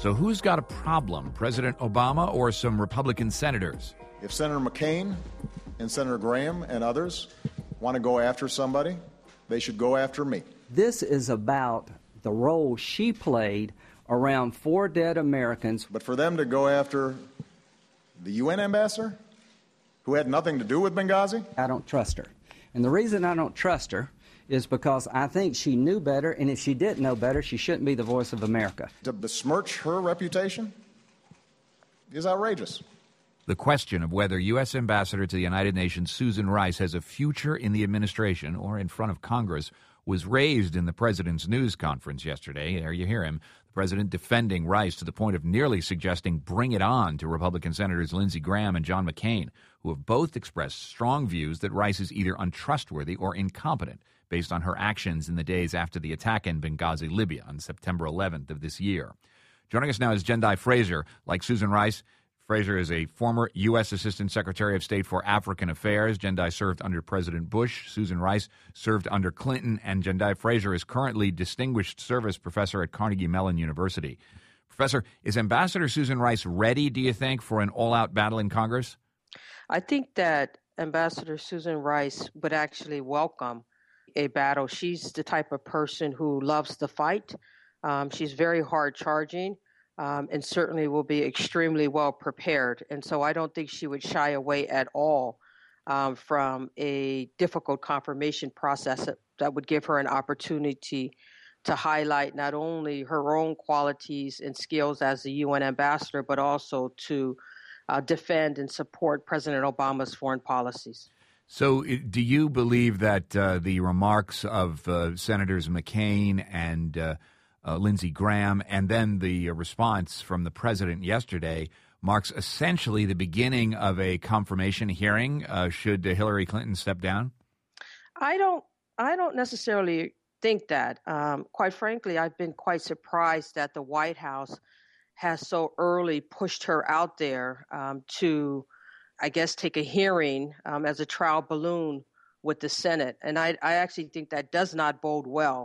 So who's got a problem, President Obama or some Republican senators? If Senator McCain and Senator Graham and others want to go after somebody, they should go after me. This is about the role she played around 4 dead Americans. But for them to go after the UN ambassador, who had nothing to do with Benghazi? I don't trust her. And the reason I don't trust her is because I think she knew better, and if she didn't know better, she shouldn't be the voice of America. To besmirch her reputation is outrageous. The question of whether U.S. Ambassador to the United Nations Susan Rice has a future in the administration or in front of Congress was raised in the president's news conference yesterday. There you hear him, the president defending Rice to the point of nearly suggesting bring it on to Republican Senators Lindsey Graham and John McCain, who have both expressed strong views that Rice is either untrustworthy or incompetent based on her actions in the days after the attack in Benghazi, Libya on September 11th of this year. Joining us now is Jendai Fraser. Like Susan Rice, Fraser is a former U.S. Assistant Secretary of State for African Affairs. Jendai served under President Bush. Susan Rice served under Clinton. And Jendai Fraser is currently Distinguished Service Professor at Carnegie Mellon University. Professor, is Ambassador Susan Rice ready, do you think, for an all-out battle in Congress? I think that Ambassador Susan Rice would actually welcome a battle. She's the type of person who loves to fight. She's very hard-charging. And certainly will be extremely well prepared. And so I don't think she would shy away at all from a difficult confirmation process that would give her an opportunity to highlight not only her own qualities and skills as the UN ambassador, but also to defend and support President Obama's foreign policies. So do you believe that the remarks of Senators McCain and Lindsey Graham, and then the response from the president yesterday marks essentially the beginning of a confirmation hearing should Hillary Clinton step down? I don't necessarily think that. Quite frankly, I've been quite surprised that the White House has so early pushed her out there to, I guess, take a hearing as a trial balloon with the Senate. And I actually think that does not bode well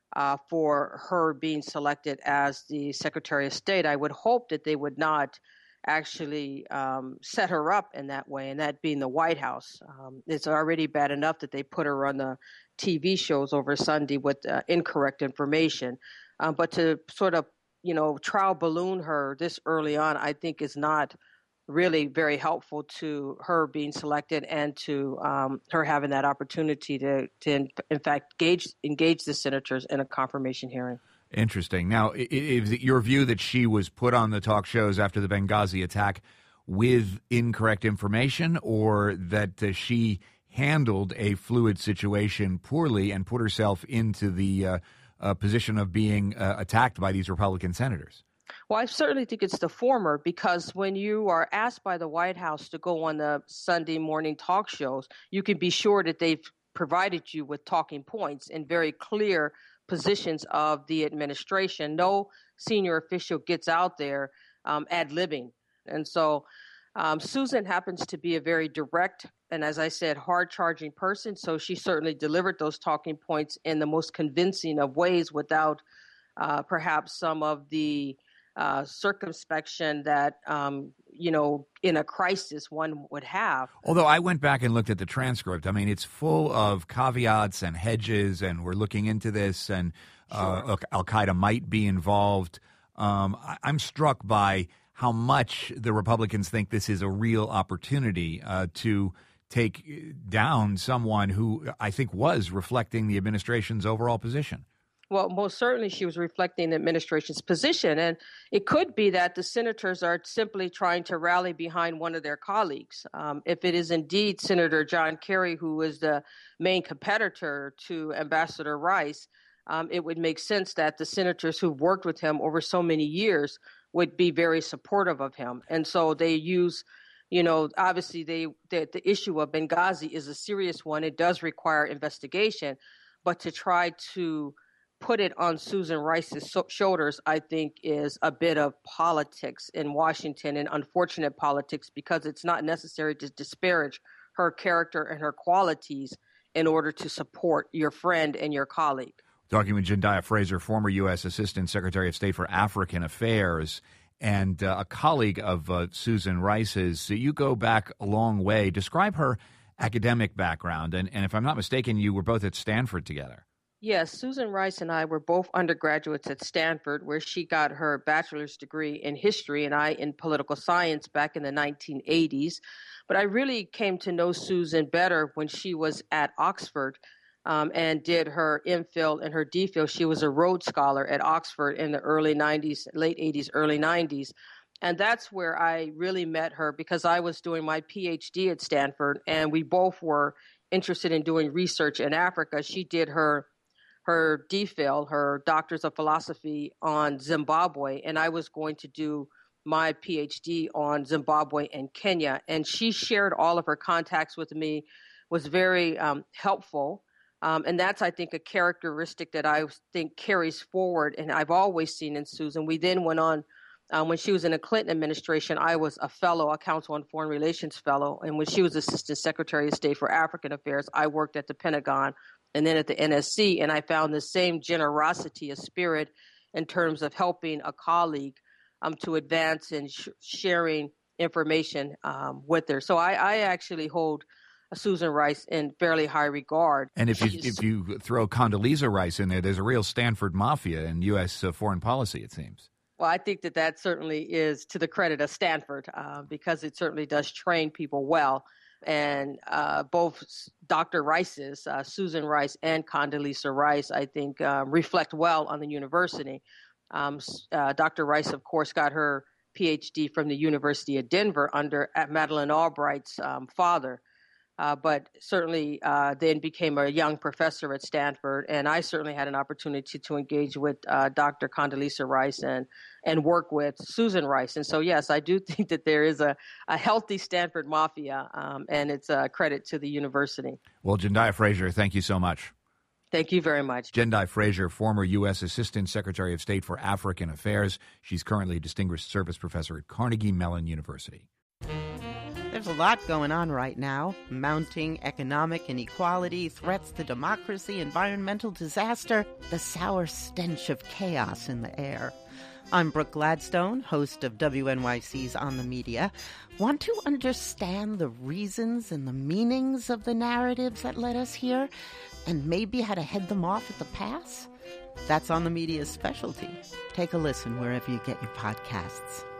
for her being selected as the Secretary of State. I would hope that they would not actually set her up in that way, and that being the White House. It's already bad enough that they put her on the TV shows over Sunday with incorrect information. But to sort of, trial balloon her this early on, I think is not really very helpful to her being selected and to her having that opportunity to in fact, engage the senators in a confirmation hearing. Interesting. Now, is it your view that she was put on the talk shows after the Benghazi attack with incorrect information, or that she handled a fluid situation poorly and put herself into the position of being attacked by these Republican senators? Well, I certainly think it's the former, because when you are asked by the White House to go on the Sunday morning talk shows, you can be sure that they've provided you with talking points and very clear positions of the administration. No senior official gets out there ad-libbing. And so Susan happens to be a very direct and, as I said, hard-charging person. So she certainly delivered those talking points in the most convincing of ways without perhaps some of the circumspection that, in a crisis one would have. Although I went back and looked at the transcript. I mean, it's full of caveats and hedges, and we're looking into this, and Sure. Al-Qaeda might be involved. I'm struck by how much the Republicans think this is a real opportunity to take down someone who I think was reflecting the administration's overall position. Well, most certainly she was reflecting the administration's position. And it could be that the senators are simply trying to rally behind one of their colleagues. If it is indeed Senator John Kerry, who is the main competitor to Ambassador Rice, it would make sense that the senators who've worked with him over so many years would be very supportive of him. And so they use, obviously the issue of Benghazi is a serious one. It does require investigation, but to try to put it on Susan Rice's shoulders, I think, is a bit of politics in Washington, and unfortunate politics, because it's not necessary to disparage her character and her qualities in order to support your friend and your colleague. Talking with Jendaya Fraser, former U.S. Assistant Secretary of State for African Affairs and a colleague of Susan Rice's. You go back a long way. Describe her academic background. And if I'm not mistaken, you were both at Stanford together. Yes, Susan Rice and I were both undergraduates at Stanford, where she got her bachelor's degree in history and I in political science back in the 1980s. But I really came to know Susan better when she was at Oxford and did her MPhil and her DPhil. She was a Rhodes Scholar at Oxford in the early 90s, late 80s, early 90s. And that's where I really met her because I was doing my PhD at Stanford and we both were interested in doing research in Africa. She did her DPhil, her Doctors of Philosophy, on Zimbabwe, and I was going to do my PhD on Zimbabwe and Kenya. And she shared all of her contacts with me, was very helpful. And that's, I think, a characteristic that I think carries forward, and I've always seen in Susan. We then went on, when she was in the Clinton administration, I was a fellow, a Council on Foreign Relations fellow, and when she was Assistant Secretary of State for African Affairs, I worked at the Pentagon and then at the NSC, and I found the same generosity of spirit in terms of helping a colleague to advance and sharing information with her. So I actually hold Susan Rice in fairly high regard. And if you throw Condoleezza Rice in there, there's a real Stanford mafia in U.S. foreign policy, it seems. Well, I think that certainly is to the credit of Stanford because it certainly does train people well. And both Dr. Rice's, Susan Rice and Condoleezza Rice, I think, reflect well on the university. Dr. Rice, of course, got her PhD from the University of Denver under Madeleine Albright's father, but certainly then became a young professor at Stanford. And I certainly had an opportunity to engage with Dr. Condoleezza Rice and work with Susan Rice. And so, yes, I do think that there is a healthy Stanford mafia, and it's a credit to the university. Well, Jendaya Fraser, thank you so much. Thank you very much. Jendaya Fraser, former U.S. Assistant Secretary of State for African Affairs. She's currently a Distinguished Service Professor at Carnegie Mellon University. There's a lot going on right now. Mounting economic inequality, threats to democracy, environmental disaster, the sour stench of chaos in the air. I'm Brooke Gladstone, host of WNYC's On the Media. Want to understand the reasons and the meanings of the narratives that led us here, and maybe how to head them off at the pass? That's On the Media's specialty. Take a listen wherever you get your podcasts.